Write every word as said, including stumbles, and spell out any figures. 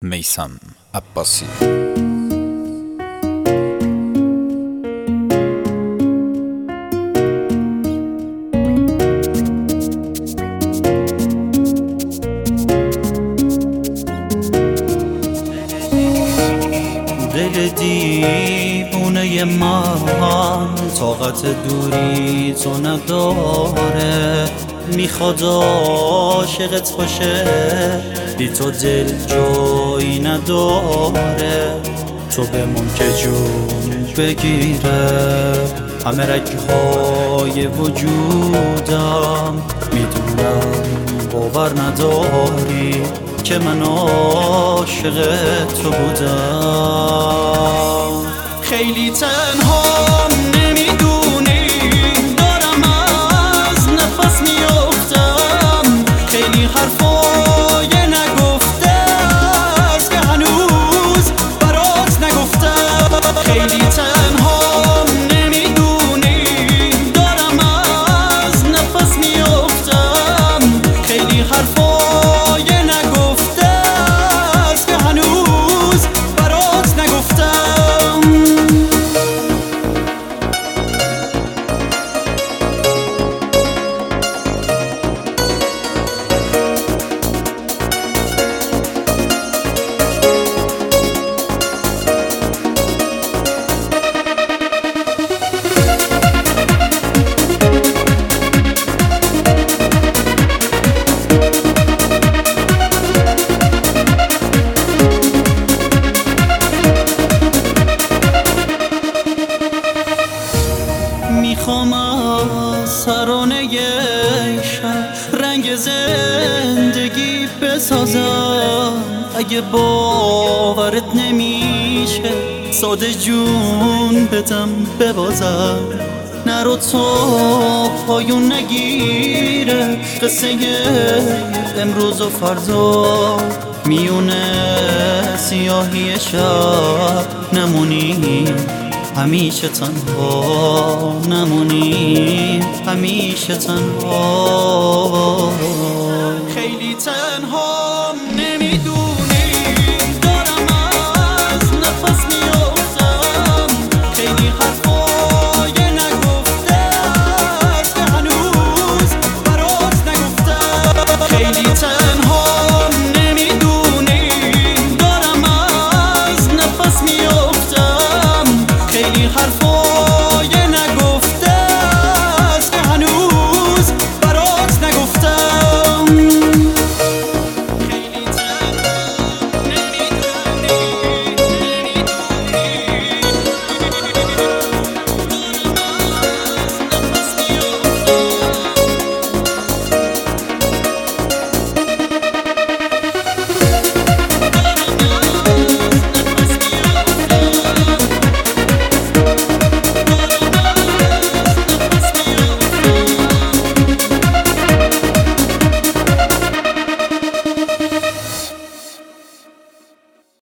میثم عباسی. دل دیوونه من طاقت دوری تو نداره، میخواد عاشقت باشه، بی تو دل جایی نداره. تو بمون که جون بگیره همه رگهای وجودم، میدونم باور نداری که من عاشق تو بودم. خیلی تنها نمیدونی دارم از نفس میافتم، خیلی حرفای نگفته است که هنوز برات نگفتم. خیلی تنها نمیدونی دارم از نفس میافتم، خیلی حرفای نگفته است که هنوز برات نگفتم. میخوام از ترانه شب رنگ زندگی بسازم. اگه باورت نمیشه ساده جون بدم ببازم، نرو تو پایون نگیره قصه امروز و فردا، میونه سیاهی شب نمونیم همیشه تنها، نمونیم همیشه تنها.